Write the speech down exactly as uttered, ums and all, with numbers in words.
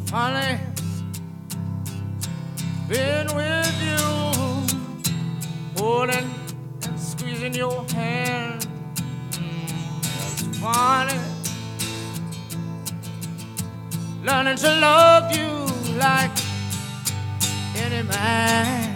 Funny being with you, holding and squeezing your hand. It's funny learning to love you like any man.